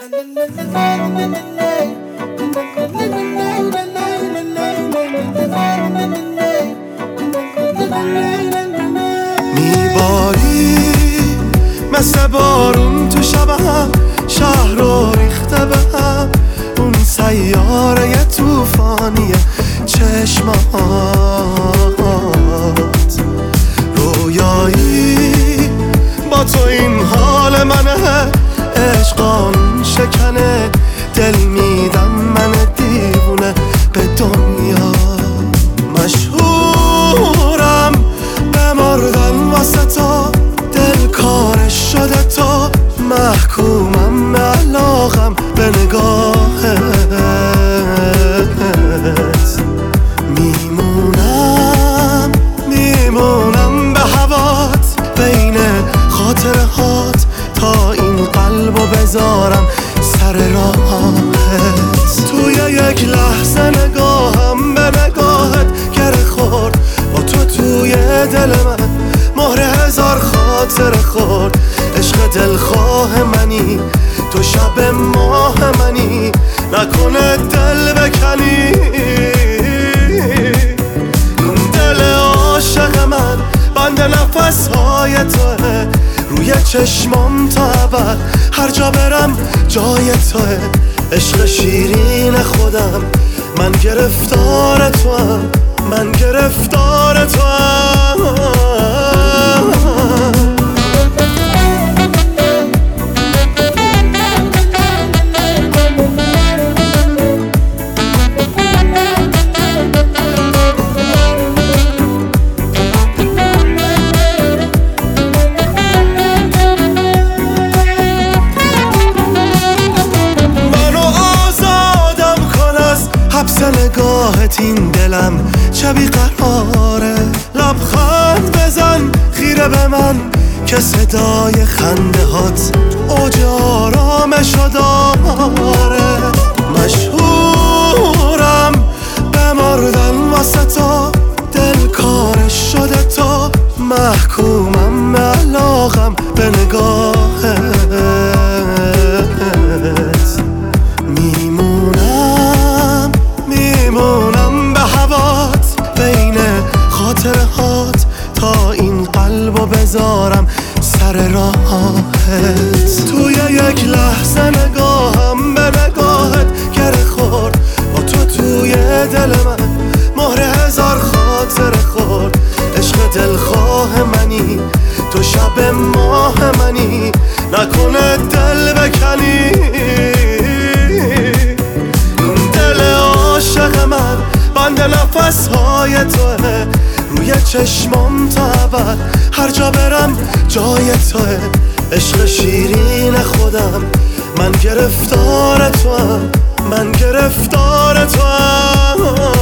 میباری مثل بارون تو شبم، شهر رو ریخته به هم اون سیاره توفانی چشمات. رویایی با تو این حال منه، عشقان شکنه دل میدم من دیوونه به دنیا. مشهورم بمردن واسه تو، دل کارش شده تو، محکومم به علاقم به نگاهت. میمونم به هوات، بین خاطرهات تا این قلبو بذارم سر راهت. توی یک لحظه نگاهم به نگاهت گره خورد، با تو توی دل من مهر هزار خاطر خورد. عشق دلخواه منی تو، شب ماه منی، نکنه دل بکنی. دل عاشق من بند نفسهای توه، روی چشمام تا ابد هر جا برم جای توه. عشق شیرین خودم، من گرفتار توام، من گرفتار توام. حبس نگاهت این دلم چه بیقراره، لبخند بزن خیره به من که صدای خنده هات اوج آرامشو داره. مشهورم بمردن واسه تو، دل کارش شده تو، محکومم به علاقم به نگاهت. میمونم به هوات، بین خاطرهات تا این قلبو بذارم سر راهت. توی یک لحظه نگاهم به نگاهت گره خورد، با تو توی دل من مهر هزار خاطر خورد. عشق دلخواه منی تو، شب ماه منی، نکنه دل بکنی. عاشق من بند نفسهای توه، روی چشمام تا ابد هر جا برم جای توه. عشق شیرین خودم، من گرفتار توام، من گرفتار توام.